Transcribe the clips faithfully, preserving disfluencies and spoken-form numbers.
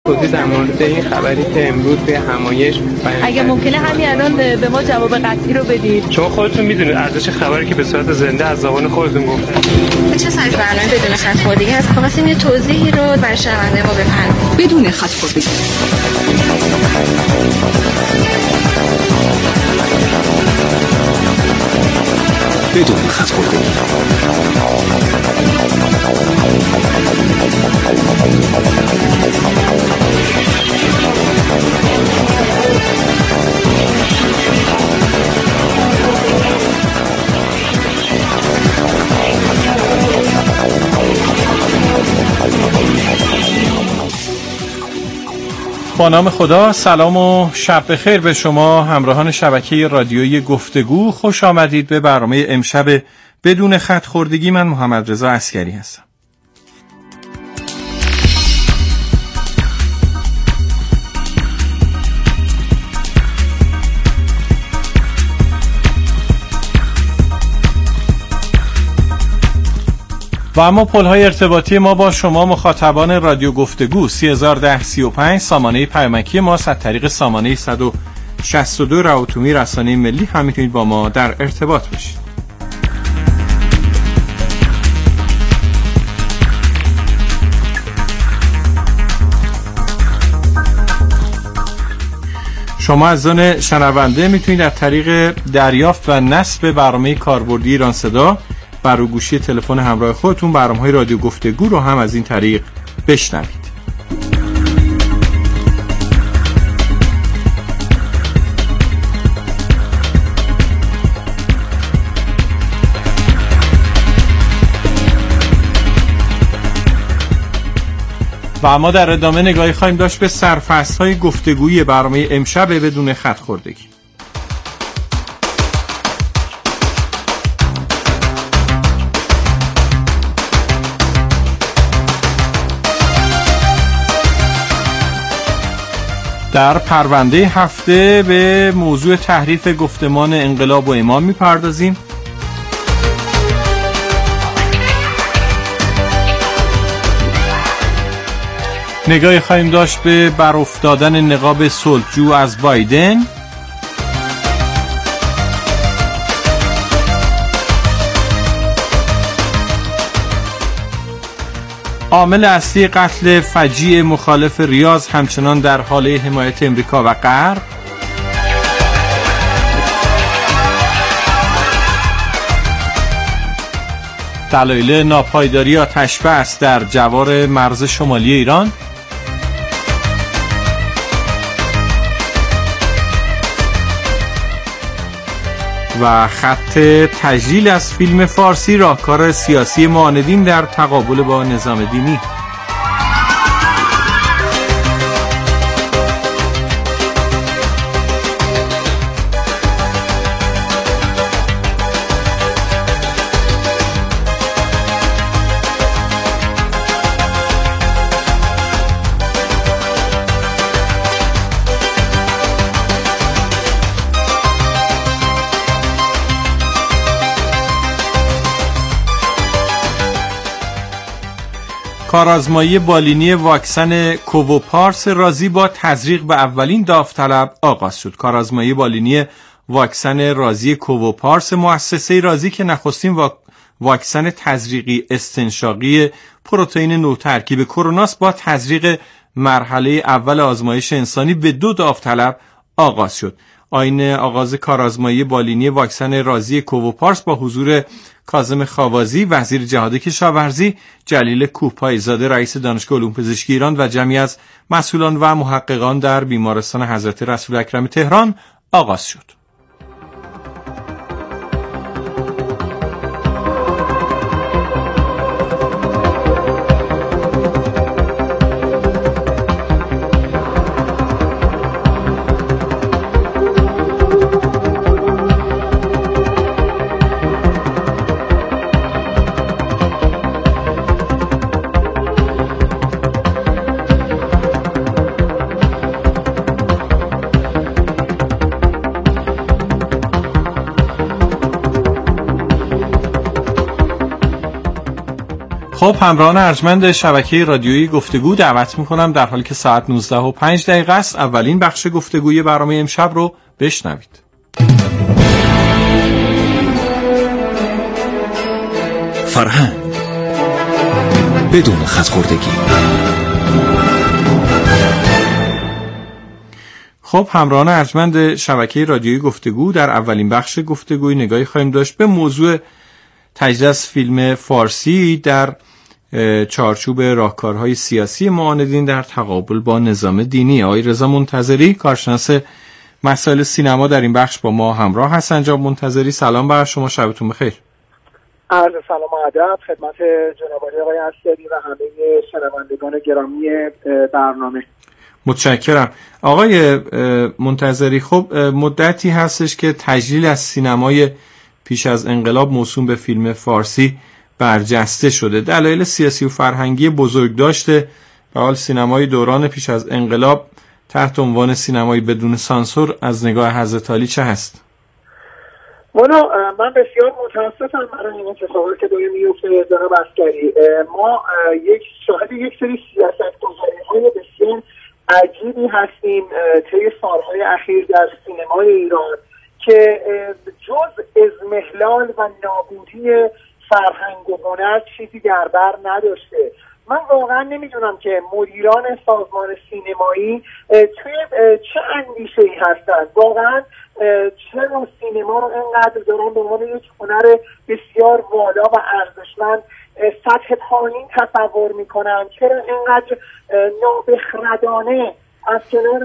توضیح در مورد این خبری که امروز به همایش اگه ممکنه همین الان به ما جواب قطعی رو بدید. شما خودتون میدونید ارزش خبری که به صورت زنده از زبان خودتون گفتن چه سایز برنامه بدون خط خوردگی هست؟ خواستیم یه توضیحی رو برای شنونده ما بفرمایید. بدون خط خوردگی. بدون خط خوردگی. با نام خدا، سلام و شب بخیر به شما همراهان شبکه رادیویی گفتگو. خوش آمدید به برنامه امشب بدون خط خوردگی. من محمد رضا عسکری هستم. و اما پل‌های ارتباطی ما با شما مخاطبان رادیو گفتگو سه هزار و ده سی و پنج سامانه پیامکی ما از طریق سامانه صد و شصت و دو رهاتومی رسانه ملی هم میتونید با ما در ارتباط باشید. شما عزیزان شنونده میتونید از طریق دریافت و نصب برنامه کاربردی ایران صدا بر رو گوشی تلفن همراه خودتون برنامه‌های رادیو گفتگو رو هم از این طریق بشنوید. و اما در ادامه نگاهی خواهیم داشت به سرفصل‌های گفتگویی برنامه امشب بدون خط خوردگی. در پرونده هفته به موضوع تحریف گفتمان انقلاب و امام میپردازیم. نگاهی خواهیم داشت به برافتادن نقاب صلحجو از بایدن. عامل اصلی قتل فجیع مخالف ریاض همچنان در حال حمایت امریکا و غرب. دلایل ناپایداری آتش بس در جوار مرز شمالی ایران. و خط تجلیل از فیلم فارسی راهکار سیاسی معاندین در تقابل با نظام دینی. کارآزمایی بالینی واکسن کووپارس رازی با تزریق به اولین داوطلب آغاز شد. کارآزمایی بالینی واکسن رازی کووپارس مؤسسه رازی که نخستین واک... واکسن تزریقی استنشاقی پروتئین نوترکیب کروناست با تزریق مرحله اول آزمایش انسانی به دو داوطلب آغاز شد. آیین آغاز کارآزمایی بالینی واکسن رازی کووپارس با حضور کاظم خاوازی وزیر جهاد کشاورزی، جلیل کوهپایزاده رئیس دانشگاه علوم پزشکی ایران و جمعی از مسئولان و محققان در بیمارستان حضرت رسول اکرم تهران آغاز شد. خب همراهان ارجمند شبکه رادیویی گفتگو دعوت میکنم در حالی که ساعت نوزده و پنج دقیقه است اولین بخش گفتگوی برنامه امشب رو بشنوید. فرهنگ بدون خط‌خوردگی. خب همراهان ارجمند شبکه رادیویی گفتگو در اولین بخش گفتگوی نگاهی خواهیم داشت به موضوع تجدید فیلم فارسی در چارچوب راهکارهای سیاسی معاندین در تقابل با نظام دینی. آقای رضا منتظری کارشناس مسائل سینما در این بخش با ما همراه هستند. جناب منتظری سلام بر شما، شبتون بخیر. عرض سلام و ادب خدمت جناب آقای اسدی و همه شنوندگان گرامی برنامه. متشکرم. آقای منتظری خب مدتی هستش که تجلیل از سینمای پیش از انقلاب موسوم به فیلم فارسی برجسته شده. دلایل سیاسی و فرهنگی بزرگ داشته به حال سینمای دوران پیش از انقلاب تحت عنوان سینمایی بدون سانسور از نگاه حضرت علی چه هست؟ مولا من بسیار متاسفم برای این اتفاقی که داره میفته جناب عسکری. ما یک شاهد یک سری سیاست‌گذاری‌های بسیار عجیبی هستیم طی سال‌های اخیر در سینمای ایران که جز اضمحلال و نابودی فرهنگ و هنر چیزی در بر نداشته. من واقعا نمیدونم که مدیران سازمان سینمایی توی چه اندیشه‌ای هستند. واقعا چرا سینما رو اینقدر دارن به عنوان یک هنر بسیار والا و ارزشمند سطح پایین تصور میکنن؟ چرا اینقدر نابخردانه از کنار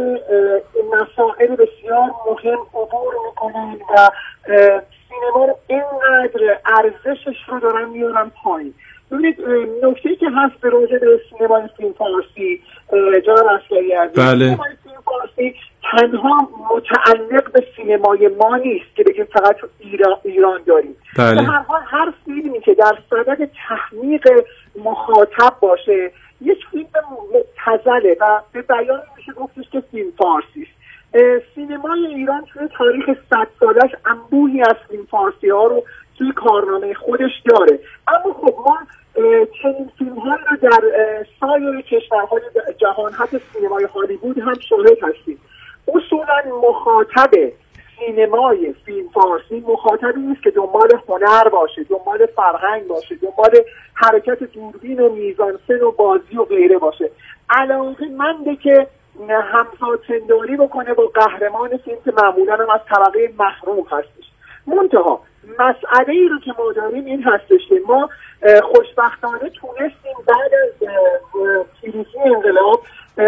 مسائل بسیار مهم عبور میکنن و سینما رو اینقدر ارزشش رو دارن میارن پایین؟ ببینید نکته‌ای که هست به راجع به سینمای فیلم فارسی جناب عسکری عزیز، بله. سینمای فیلم فارسی تنها متعلق به سینمای ما نیست که بگیم فقط تو ایران, ایران داریم. بله. به هر حال هر فیلمی که در صدد تحمیق مخاطب باشه یک فیلم مبتذله و به بیان میشه گفتش که فیلم فارسی است. سینمای ایران توی تاریخ صد سالش انبوهی از فیلم فارسی ها رو توی کارنامه خودش داره، اما خب ما چنین فیلم ها رو در سایر کشورهای جهان حتی سینمای هالیوود هم شاهد هستیم. اصولا مخاطب سینمای فیلم فارسی مخاطبی نیست که دنبال هنر باشه، دنبال فرهنگ باشه، دنبال حرکت دوربین و میزانسن و بازی و غیره باشه. علاقه‌منده که همساتنداری بکنه با قهرمان فیلم که معمولا هم از طبقه محروم هستش. منتها مسئله ای رو که ما داریم این هستش که ما خوشبختانه تونستیم بعد از پیروزی انقلاب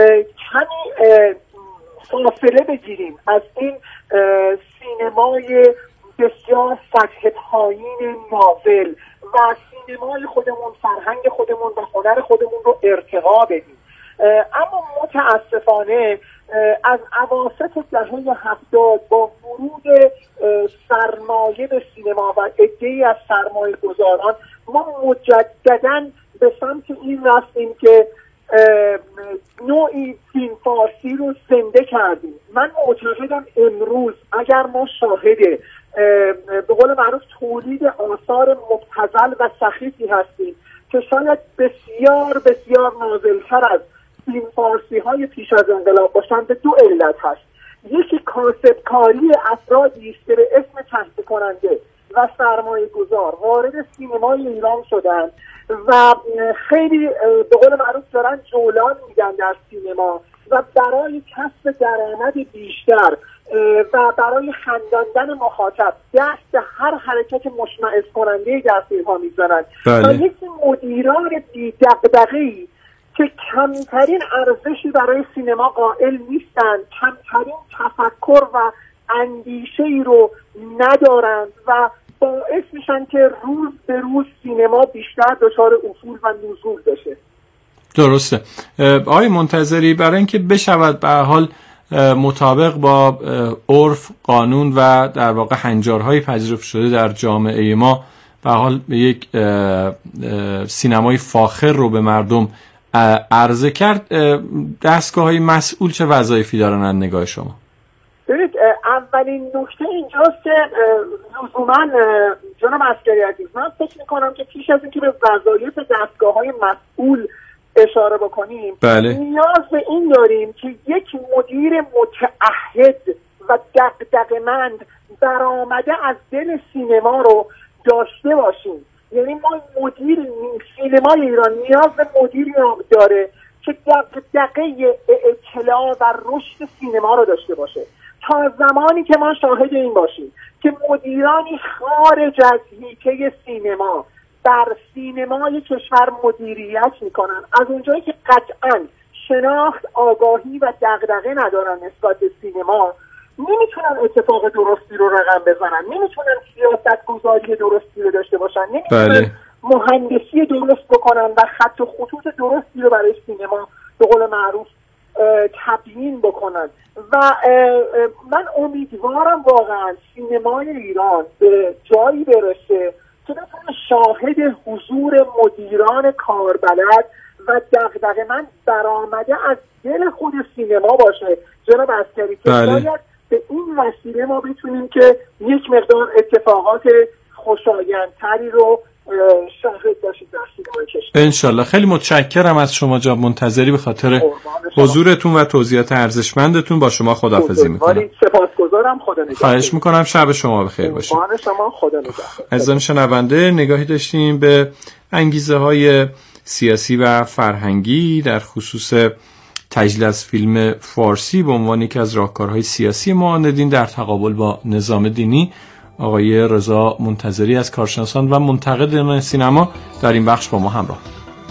کمی فاصله بگیریم از این سینمای بسیار سطح پایین ناول و سینمای خودمون، فرهنگ خودمون و هنر خودمون رو ارتقا بدیم. اما متاسفانه از اواسط دهه هفتاد با ورود سرمایه به سینما و عده‌ای از سرمایه گذاران ما مجدداً به سمت این رفتیم که نوعی فیلم فارسی رو زنده کردیم. من معتقدم امروز اگر ما شاهد به قول معروف تولید آثار مبتذل و سخیفی هستیم که شاید بسیار بسیار نازل‌تر از فیلم فارسی های پیش از انقلاب باشن، به دو علت هست. یکی کاسبکاری افرادی است که به اسم تهیه کننده و سرمایه گذار وارد سینمای ایران شدن و خیلی به قول معروف دارن جولان میدن در سینما و برای کسب درآمد بیشتر و برای خنداندن مخاطب دست به هر حرکت مشمئز کننده در فیلم ها میزنن. و یکی مدیران بی دغدغه‌ای که کمترین ارزشی برای سینما قائل نیستند، کمترین تفکر و اندیشه‌ای رو ندارند و باعث میشن که روز به روز سینما بیشتر دچار افول و نزول بشه. درسته. آقای منتظری برای اینکه بشود به حال مطابق با عرف، قانون و در واقع هنجارهای پذیرفته شده در جامعه ما به حال یک سینمای فاخر رو به مردم عرضه کرد، دستگاه‌های مسئول چه وظایفی دارن از نگاه شما؟ ببینید اولین نکته اینجاست که لزوماً جناب عسکری عزیز، من فکر میکنم که پیش از اینکه به وظایف دستگاه‌های مسئول اشاره بکنیم، بله. نیاز به این داریم که یک مدیر متعهد و دغدغه‌مند برآمده از دل سینما رو داشته باشیم. یعنی ما مدیر سینمای ایران نیاز به مدیری داره که دغدغه اطلاع و رشد سینما رو داشته باشه. تا زمانی که ما شاهد این باشیم که مدیرانی خارج از حیطه سینما در سینمای کشور مدیریت میکنن، از اونجایی که قطعاً شناخت، آگاهی و دغدغه ندارن نسبت به سینما، نمیتونن اتفاق درستی رو رقم بزنن، نمیتونن سیاست گذاری درستی رو داشته باشن، نمیتونن بله. مهندسی درست بکنن و خط و خطوط درستی رو برای سینما به قول معروف تبیین بکنن. و من امیدوارم واقعا سینمای ایران به جایی برسه که بتونه شاهد حضور مدیران کاربلد و دغدغه‌مند برآمده از دل خود سینما باشه. جناب عسکری، که شاید به این وسیله ما بتونیم که یک مقدار اتفاقات خوشایندتری رو شاهد باشید در سینمای کشور. انشالله. خیلی متشکرم از شما جناب منتظری به خاطر حضورتون و توضیحات ارزشمندتون. با شما خداحافظی میکنم. سپاسگزارم. خدا نگهدار. خواهش میکنم. شب شما بخیر باشه. شما خدا نگهدار. عزیزان شنونده، نگاهی داشتیم به انگیزه های سیاسی و فرهنگی در خصوص تجلیل از فیلم فارسی به عنوان یکی از راهکارهای سیاسی معاندین در تقابل با نظام دینی. آقای رضا منتظری از کارشناسان و منتقدان سینما در این بخش با ما همراه.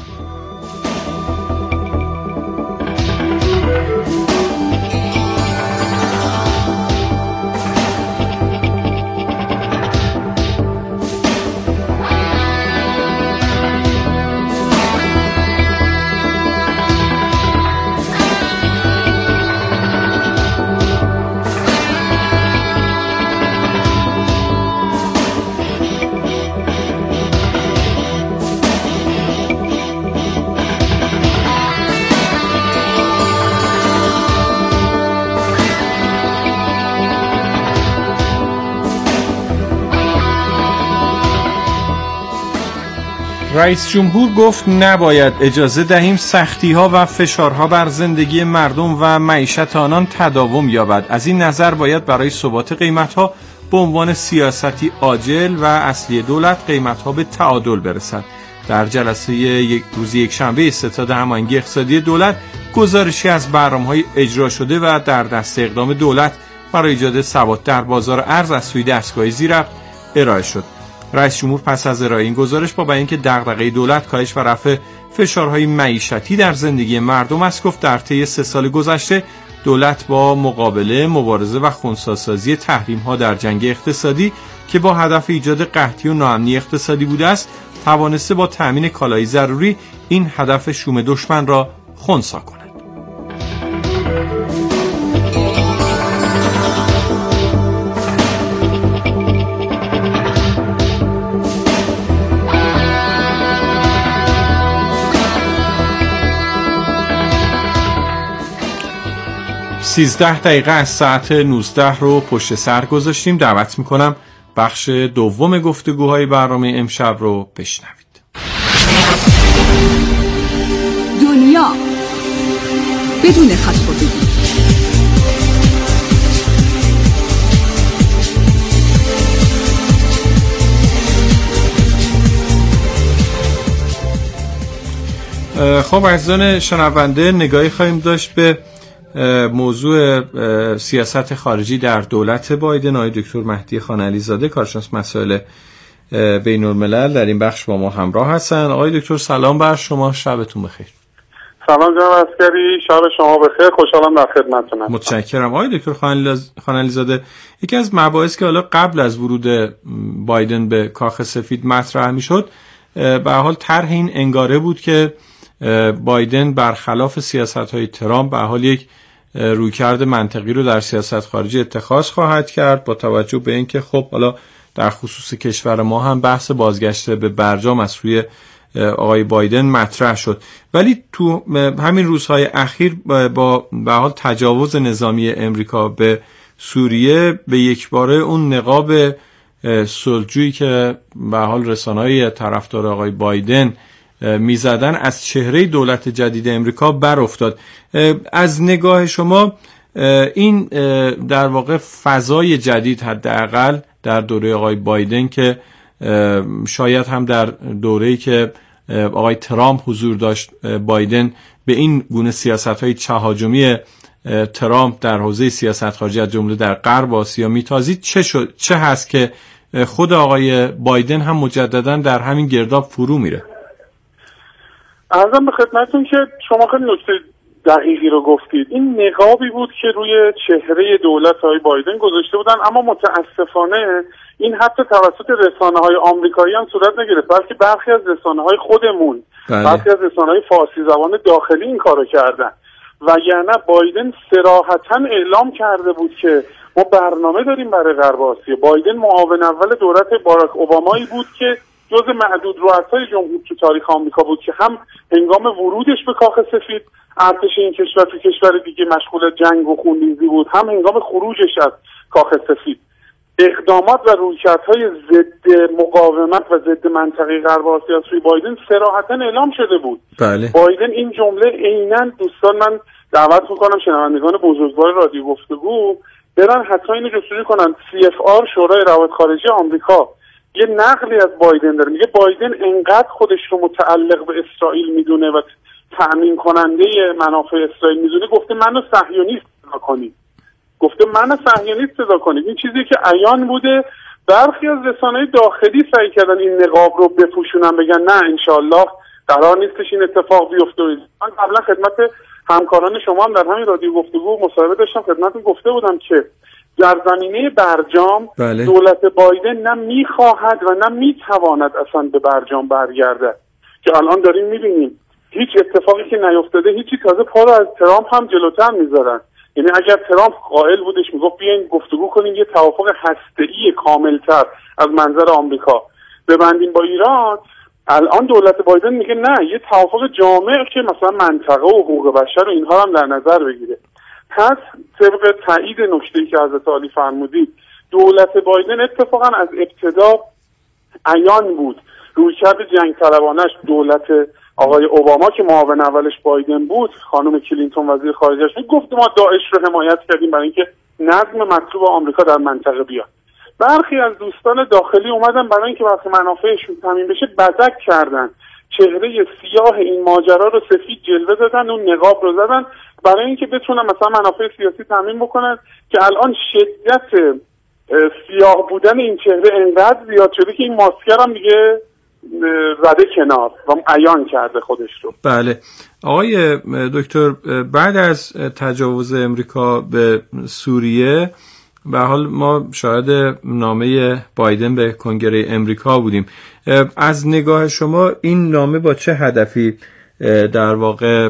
رئیس جمهور گفت نباید اجازه دهیم سختی‌ها و فشارها بر زندگی مردم و معیشت آنان تداوم یابد. از این نظر باید برای ثبات قیمت‌ها به عنوان سیاستی عاجل و اصلی دولت قیمت‌ها به تعادل برسد. در جلسه یک روز یکشنبه ستاد هماهنگی اقتصادی دولت گزارشی از برنامه‌های اجرا شده و در دست اقدام دولت برای ایجاد ثبات در بازار ارز از سوی دستگاه زیربط ارائه شد. رئیس جمهور پس از ارائه این گزارش با بیان که دغدغه دولت کاهش و رفع فشارهای معیشتی در زندگی مردم است، گفت در طی سه سال گذشته دولت با مقابله، مبارزه و خنثی‌سازی تحریم‌ها در جنگ اقتصادی که با هدف ایجاد قحطی و ناامنی اقتصادی بوده است، توانسته با تأمین کالای ضروری این هدف شوم دشمن را خنثی کند. سیزده دقیقه از ساعت نوزده رو پشت سر گذاشتیم. دعوت میکنم بخش دوم گفتگوهای برنامه امشب رو بشنوید. دنیا بدون خط‌خوردگی. خب عزیزان شنونده، نگاهی خواهیم داشت به موضوع سیاست خارجی در دولت بایدن. آقای دکتر مهدی خانعلی زاده، کارشناس مسائل بین الملل، در این بخش با ما همراه هستن. آقای دکتر سلام بر شما، شبتون بخیر. سلام جناب عسکری، شب شما بخیر، خوشحالم در خدمتتونم. متشکرم. آقای دکتر خانعلی زاده، یکی از مباحث که حالا قبل از ورود بایدن به کاخ سفید مطرح میشد، به هر حال طرح این انگاره بود که بایدن برخلاف سیاست‌های ترامپ به حال یک رویکرد منطقی رو در سیاست خارجی اتخاذ خواهد کرد، با توجه به اینکه خب حالا در خصوص کشور ما هم بحث بازگشت به برجام از سوی آقای بایدن مطرح شد. ولی تو همین روزهای اخیر با به حال تجاوز نظامی امریکا به سوریه به یک باره اون نقاب صلحجویی که به حال رسانه‌های طرفدار آقای بایدن میزدن از چهره دولت جدید امریکا بر افتاد. از نگاه شما این در واقع فضای جدید حداقل در دوره آقای بایدن که شاید هم در دوره‌ای که آقای ترامپ حضور داشت بایدن به این گونه سیاست‌های تهاجمی ترامپ در حوزه سیاست خارجی از جمله در غرب آسیا میتازید، چه شد چه هست که خود آقای بایدن هم مجددا در همین گرداب فرو میره؟ عرضم به خدمتتون که شما خیلی نکته دقیقی رو گفتید. این نقابی بود که روی چهره دولت های بایدن گذاشته بودن، اما متاسفانه این حتی توسط رسانه‌های آمریکایی هم صورت نگرفت، بلکه برخی از رسانه‌های خودمون، بله. برخی از رسانه‌های فارسی زبان داخلی این کارو کردن. وگرنه بایدن صراحتاً اعلام کرده بود که ما برنامه داریم برای غرب آسیا. بایدن معاون اول دولت باراک اوبامایی بود که جز معدود رؤسای جمهور تو تاریخ آمریکا بود که هم هنگام ورودش به کاخ سفید ارتش این کشور تو کشور دیگه مشغول جنگ و خونریزی بود، هم هنگام خروجش از کاخ سفید اقدامات و رویکردهای ضد مقاومت و ضد منطقه غرب آسیا سوی بایدن صراحتاً اعلام شده بود. بله. بایدن این جمله عیناً، دوستان من دعوت میکنم شنوندگان بزرگوار رادیو گفتگو برن حتما اینو جستجو کنن. سی اف آر شورای روابط خارجی آمریکا یه نقلی از بایدن داره، میگه بایدن انقدر خودش رو متعلق به اسرائیل میدونه و تأمین کننده منافع اسرائیل میدونه، گفته منو صهیونیست صدا کنید، گفته منو صهیونیست صدا کنید. این چیزی که عیان بوده. برخی از رسانه‌های داخلی سعی کردن این نقاب رو بپوشونن، بگن نه انشالله قرار نیستش این اتفاق بیفته. من قبلا خدمت همکاران شما هم در همین رادیو گفتگو مصاحبه داشتم، خدمتتون گفته بودم که در زمینه برجام بله. دولت بایدن نه میخواهد و نه میتواند اصلا به برجام برگرده، که الان داریم میبینیم هیچ اتفاقی که نیفتاده، هیچی. تازه پا رو از ترامپ هم جلوتر میذارن. یعنی اگر ترامپ قائل بودش میگفت بیاین گفتگو کنیم یه توافق هسته‌ای کاملتر از منظر آمریکا ببندیم با ایران، الان دولت بایدن میگه نه، یه توافق جامع که مثلا منطقه و حقوق بشر و اینها هم در نظر بگیره. پس طبق تایید نکته‌ای که حضرت عالی فرمودید، دولت بایدن اتفاقا از ابتدا عیان بود رویکرد جنگ طلبانش دولت آقای اوباما که معاون اولش بایدن بود، خانم کلینتون وزیر خارجه‌اش گفت ما داعش رو حمایت کردیم برای اینکه نظم مطلوب آمریکا در منطقه بیاد. برخی از دوستان داخلی اومدن برای اینکه واسه منافعشون تامین بشه بزک کردن، چهره سیاه این ماجرا رو سفید جلوه دادن، اون نقاب رو زدن برای اینکه بتونن مثلا منافع سیاسی تامین بکنن، که الان شدت سیاه بودن این چهره انقدر زیاد شده که این ماسکر هم دیگه زده کنار و عیان کرده خودش رو. بله آقای دکتر، بعد از تجاوز امریکا به سوریه به حال ما شاهد نامه بایدن به کنگره امریکا بودیم. از نگاه شما این نامه با چه هدفی در واقع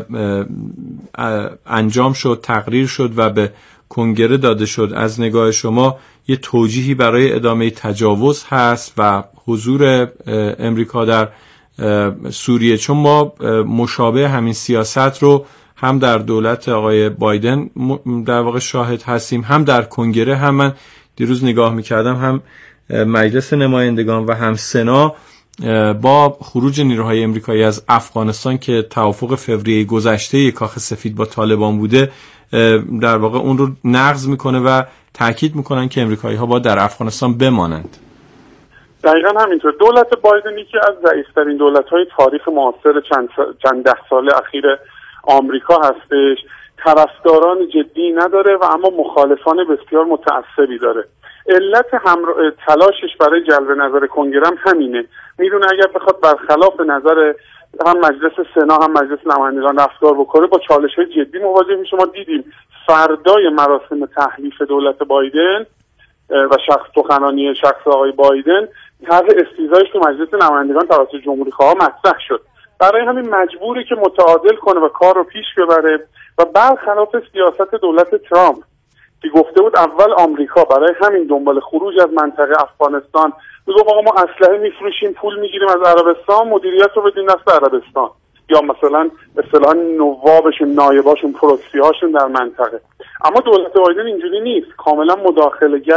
انجام شد، تقریر شد و به کنگره داده شد؟ از نگاه شما یه توجیهی برای ادامه تجاوز هست و حضور امریکا در سوریه؟ چون ما مشابه همین سیاست رو هم در دولت آقای بایدن در واقع شاهد هستیم، هم در کنگره. هم من دیروز نگاه میکردم هم مجلس نمایندگان و هم سنا با خروج نیروهای امریکایی از افغانستان که توافق فوریه گذشته کاخ سفید با طالبان بوده، در واقع اون رو نقض میکنه و تاکید میکنن که امریکایی ها باید در افغانستان بمانند. دقیقا همینطور. دولت بایدن یکی از ضعیف‌ترین دولت‌های تاریخ معاصر چند, چند ده سال اخیر آمریکا هستش. طرفداران جدی نداره و اما مخالفان بسیار متعصبی داره. علت هم تلاشش برای جلب نظر کنگره هم همینه. میدونه اگر بخواد برخلاف نظر هم مجلس سنا هم مجلس نمایندگان رفتار بکنه با چالش‌های جدی مواجه میشه. ما دیدیم فردای مراسم تحلیف دولت بایدن و شخص سخنرانی شخص آقای بایدن طرح استیضاحش تو مجلس نمایندگان توسط جمهوری‌خواها مطرح شد. برای همین مجبوری که متعادل کنه و کار رو پیش ببره و برخلاف سیاست دولت ترامپ که گفته بود اول آمریکا، برای همین دنبال خروج از منطقه افغانستان میگه آقا ما اسلحه میفروشیم پول میگیریم از عربستان، مدیریت رو بدین دست عربستان، یا مثلا اصطلاحاً نوابشون، نایباشون، پروکسی هاشون در منطقه. اما دولت بایدن اینجوری نیست، کاملا مداخله‌گر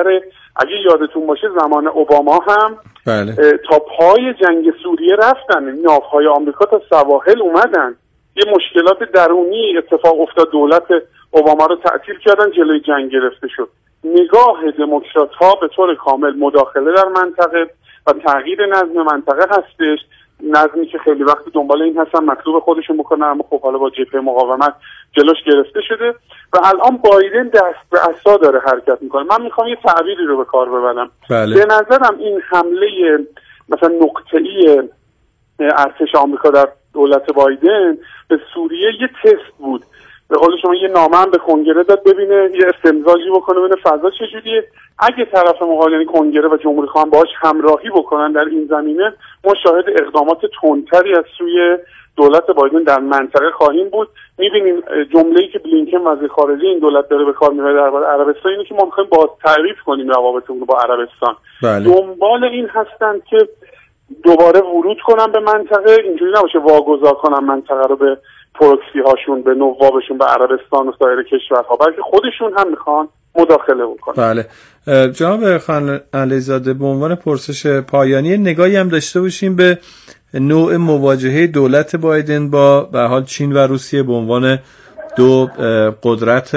اگه یادتون باشه زمان اوباما هم بله. تا پای جنگ سوریه رفتن، ناوهای آمریکا تا سواحل اومدن، یه مشکلات درونی اتفاق افتاد، دولت اوباما رو تعطیل کردن، جلوی جنگ گرفته شد. نگاه دموکرات ها به طور کامل مداخله در منطقه و تغییر نظم منطقه هستش، نظمی که خیلی وقت دنبال این هستن مطلوب خودشون بکنن، اما خب حالا با جبهه مقاومت جلوش گرفته شده و الان بایدن دست به عصا داره حرکت میکنه. من میخوام یه تعبیری رو به کار ببرم. بله. به نظرم این حمله مثلا نقطه‌ای ارتش آمریکا در دولت بایدن به سوریه یه تست بود. به قول شما یه نامه هم به کنگره داد ببینه یه استمزاجی بکنه ببینه فضا چجوریه. اگه طرف مقابل یعنی کنگره و جمهوری خواهان باهاش همراهی بکنن در این زمینه، ما شاهد اقدامات تندتری از سوی دولت بایدن در منطقه خواهیم بود. می‌بینیم جمله‌ای که بلینکن وزیر خارجه این دولت داره به کار می‌بره درباره عربستان اینه که ما می‌خوایم باز تعریف کنیم روابطمون رو با عربستان. بله. دنبال این هستن که دوباره ورود کنن به منطقه، اینجوری نباشه واگذار کنن منطقه رو به پروکسی هاشون، به نوابشون، به عربستان و سایر کشورها، بلکه خودشون هم میخوان مداخله بکنن. بله. جناب خان علیزاده، به عنوان پرسش پایانی نگاهی هم داشته باشیم به نوع مواجهه دولت بایدن با به حال چین و روسیه به عنوان دو قدرت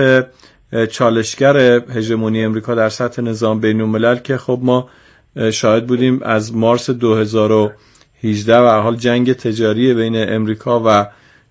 چالشگر هژمونی امریکا در سطح نظام بین الملل که خب ما شاهد بودیم از مارس دو هزار و هجده و حال جنگ تجاری بین امریکا و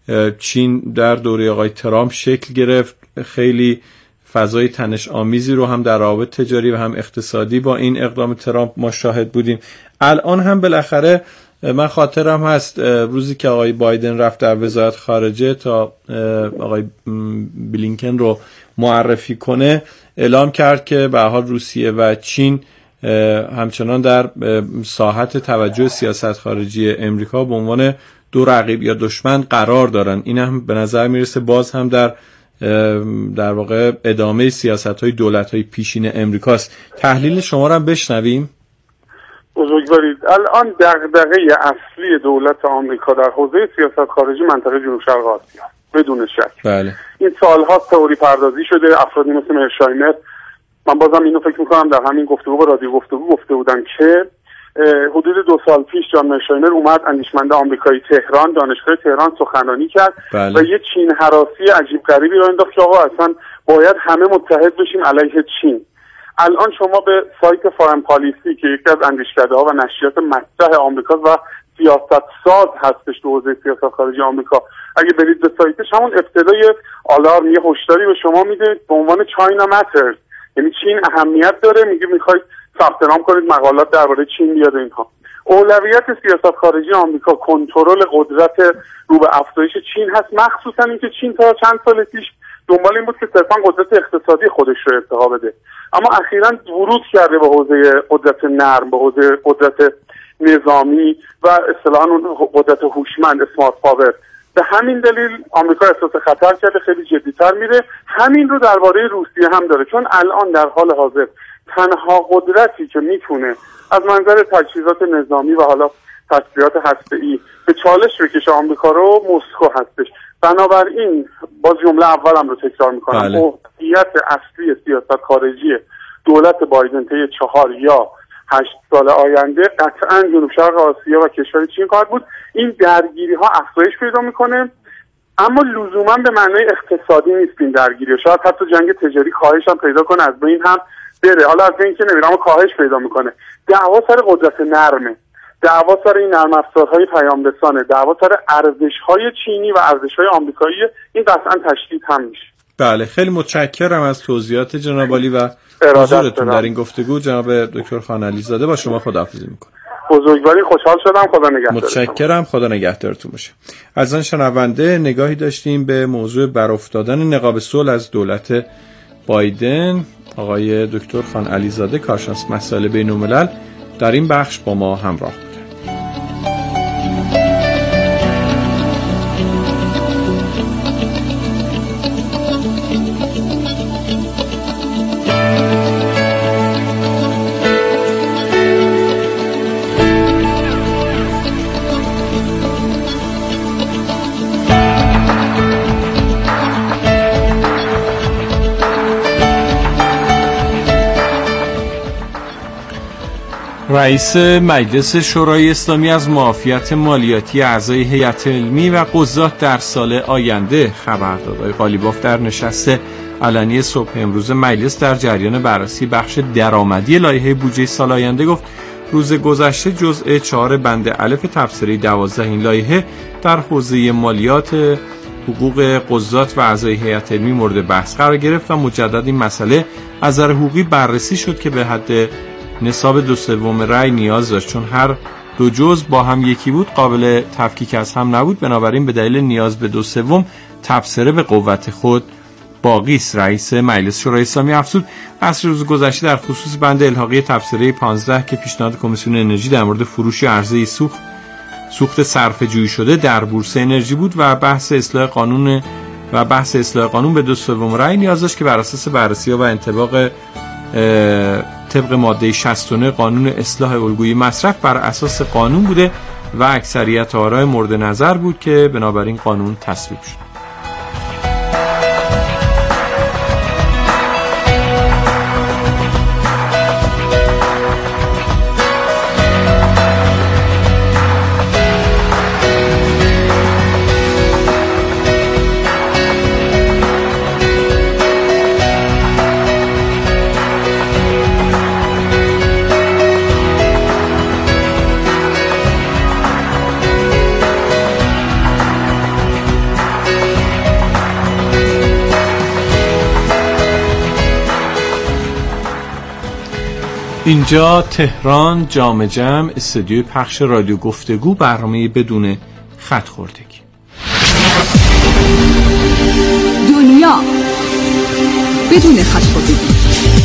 چین در دوره آقای ترامپ شکل گرفت. خیلی فضای تنش آمیزی رو هم در روابط تجاری و هم اقتصادی با این اقدام ترامپ ما شاهد بودیم. الان هم بالاخره من خاطرم هست روزی که آقای بایدن رفت در وزارت خارجه تا آقای بلینکن رو معرفی کنه، اعلام کرد که به حال روسیه و چین همچنان در ساحت توجه سیاست خارجی امریکا به عنوان دو رقیب یا دشمن قرار دارن. این هم به نظر میرسه باز هم در در واقع ادامه سیاست‌های دولت‌های پیشین امریکاست. تحلیل شما رو هم بشنویم. بزرگوارید، الان دغدغه اصلی دولت آمریکا در حوزه سیاست خارجی منطقه جنوب شرق آسیا بدون شک. بله. این سال‌ها تئوری پردازی شده، افرادی مثل مرشایمر، من بازم اینو فکر می‌کنم در همین گفتگو با رادیو گفتگو گفته بودن که حدود دو سال پیش جان مرشایمر اومد، اندیشمند آمریکایی، تهران، دانشگاه تهران سخنرانی کرد. بله. و یه چین هراسی عجیب غریبی رو انداخت که آقا اصلا باید همه متحد بشیم علیه چین. الان شما به سایت فارن پالیسی که یکی از اندیشکده‌ها و نشریات مطرح آمریکا و سیاست ساز هستش تو حوزه سیاست خارجی آمریکا، اگه برید به سایتش همون ابتدای آلارم یه هشداری به شما میده به عنوان چاینا ماترز، یعنی چین اهمیت داره، میگه میخواید ثبت نام کنید مقالات درباره چین بیاد. اینها اولویت سیاست خارجی آمریکا کنترل قدرت رو به افزایش چین هست، مخصوصا اینکه چین تا چند سال پیش دنبال این بود که صرفا قدرت اقتصادی خودش رو ارتقا بده، اما اخیراً ورود کرده به حوزه قدرت نرم، به حوزه قدرت نظامی و اصطلاحاً قدرت هوشمند، اسمارت پاور. به همین دلیل آمریکا احساس خطر کرده، خیلی جدی‌تر میره. همین رو درباره روسیه هم داره، چون الان در حال حاضر تنها قدرتی که میتونه از منظر تجهیزات نظامی و حالا تسلیحات هسته‌ای به چالش بکشه آمریکا رو مسکو هستش. بنابراین باز جمله اولم رو تکرار میکنم، اولویت اصلی سیاست خارجی دولت بایدن طی چهار یا هشت سال آینده قطعاً جنوب شرق آسیا و کشور چین خواهد بود. این درگیری ها افزایش پیدا میکنه، اما لزوما به معنای اقتصادی نیست این درگیری، شاید حتی جنگ تجاری کاهش هم پیدا کنه، از بین هم بره. حالا از بین که نمیره اما کاهش پیدا میکنه. دعوا سر قدرت نرمه، دعوا سر این نرم افزارهای پیام رسانه، دعوا سر ارزش‌های چینی و ارزش‌های آمریکایی، این قطعاً تشدید هم میشه. بله، خیلی متشکرم از توضیحات جناب عالی و حضورتون در این گفتگو. جناب دکتر خان علیزاده، با شما خداحافظی میکنم. بزرگواری، خوشحال شدم. خدا نگهدار. متشکرم، خدا نگهدارتون باشه. از آن شنونده نگاهی داشتیم به موضوع برافتادن نقاب صلح از دولت بایدن. آقای دکتر خان علیزاده، کارشناس مسائل بین‌الملل، در این بخش با ما همراه بود. رئیس مجلس شورای اسلامی از معافیت مالیاتی اعضای هیئت علمی و قضات در سال آینده خبر داد. آقای قالیباف در نشست علنی صبح امروز مجلس در جریان بررسی بخش درآمدی لایحه بودجه سال آینده گفت روز گذشته جزء چهار بند الف تبصره دوازده این لایحه در حوزه مالیات حقوق قضات و اعضای هیئت علمی مورد بحث قرار گرفت و مجدد این مسئله از نظر حقوقی بررسی شد که به حد نصاب دو سوم رأی نیاز داشت، چون هر دو جزء با هم یکی بود قابل تفکیک از هم نبود، بنابراین به دلیل نیاز به دو سوم تبصره به قوت خود باقی است. رئیس مجلس شورای اسلامی افزود عصر روز گذشته در خصوص بند الحاقی تبصره پانزده که پیشنهاد کمیسیون انرژی در مورد فروش عرضه سوخت سوخت صرفه جویی شده در بورس انرژی بود و بحث اصلاح قانون و بحث اصلاح قانون به دو سوم رأی نیاز داشت که بر اساس بررسی و انطباق طبق ماده شصت و نه قانون اصلاح الگوی مصرف بر اساس قانون بوده و اکثریت آرای مورد نظر بود که بنابراین قانون تصویب شد. اینجا تهران جام جم، استودیوی پخش رادیو گفتگو، برنامه بدون خط خوردگی. دنیا بدون خط خوردگی.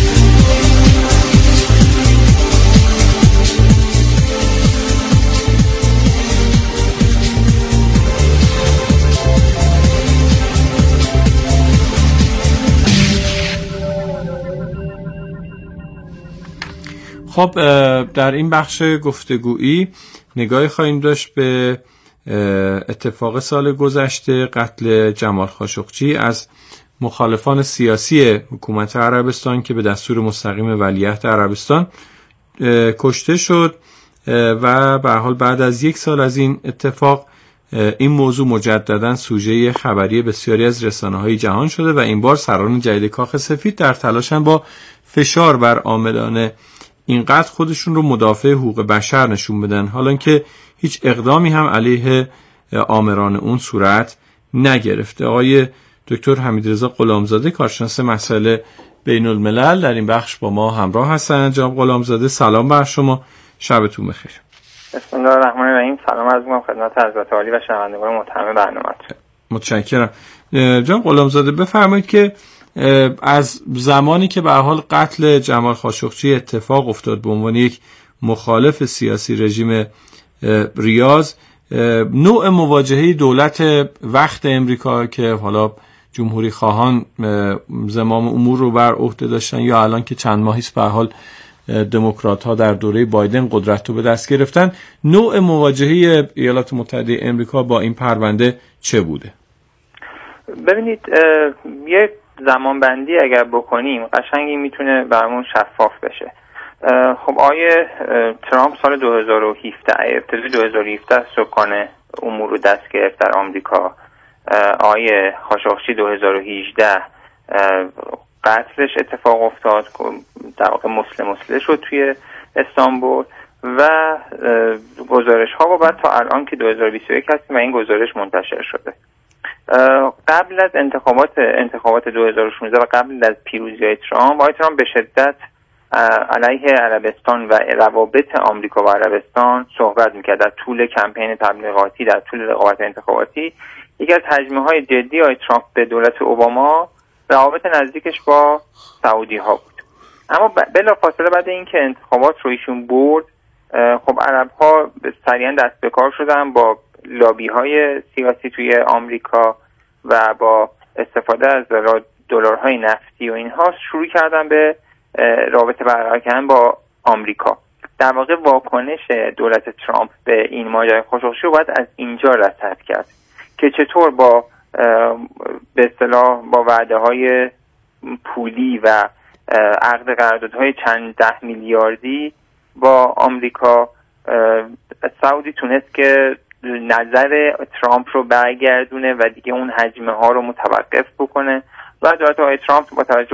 خب در این بخش گفتگویی نگاهی خواهیم داشت به اتفاق سال گذشته، قتل جمال خاشقچی از مخالفان سیاسی حکومت عربستان که به دستور مستقیم ولیعهد عربستان کشته شد و به هر حال بعد از یک سال از این اتفاق این موضوع مجددا سوژه خبری بسیاری از رسانه‌های جهان شده و این بار سران جدید کاخ سفید در تلاشن با فشار بر عاملان اینقدر خودشون رو مدافع حقوق بشر نشون بدن، حالا که هیچ اقدامی هم علیه آمران اون صورت نگرفته. آقای دکتر حمیدرضا غلامزاده کارشناس مسائل بین الملل در این بخش با ما همراه هستند. جناب غلامزاده سلام بر شما، شبتون بخیر. بسم الله الرحمن الرحیم. سلام عرض می‌کنم خدمت حضرت عالی و شنوندگان محترم برنامه‌تون. متشکرم. جناب غلامزاده بفرمایید که از زمانی که به هر حال قتل جمال خاشقچی اتفاق افتاد به عنوان یک مخالف سیاسی رژیم ریاض، نوع مواجهه دولت وقت امریکا که حالا جمهوری خواهان زمام امور رو بر عهده داشتن یا الان که چند ماهی است به هر حال دموکرات ها در دوره بایدن قدرت رو به دست گرفتن، نوع مواجهه ایالات متحده امریکا با این پرونده چه بوده؟ ببینید یک زمان بندی اگر بکنیم قشنگی میتونه برامون شفاف بشه. خب آیه ترامپ سال دو هزار و هفده ابتدای دو هزار و هفده سکان امور رو دست گرفت در آمریکا. آیه خاشقچی دو هزار و هجده قتلش اتفاق افتاد، در واقع مسلم مسلم شد توی استانبول و گزارش ها و بعد تا الان که دو هزار و بیست و یک هستیم و این گزارش منتشر شده. قبل از انتخابات انتخابات دو هزار و شانزده و قبل از پیروزی ترامپ، آقای ترامپ به شدت علیه عربستان و روابط آمریکا و عربستان صحبت میکرد. در طول کمپین تبلیغاتی، در طول رقابت انتخاباتی، یکی از هجمه های جدی آقای ترامپ به دولت اوباما روابط نزدیکش با سعودی ها بود. اما بلافاصله بعد اینکه انتخابات رو ایشون برد، خب عرب ها سریعا دست به کار شدن با لابی های سیاسی توی آمریکا و با استفاده از دلارهای نفتی و اینها شروع کردن به رابطه برقرار کردن با آمریکا. در واقع واکنش دولت ترامپ به این ماجرای خاشقچی رو باید از اینجا رصد کرد که چطور با به اصطلاح با وعده های پولی و عقد قراردادهای چند ده میلیاردی با آمریکا، سعودی تونست که نظر ترامپ رو برگردونه و دیگه اون حجمه ها رو متوقف بکنه و البته آقای ترامپ با توجه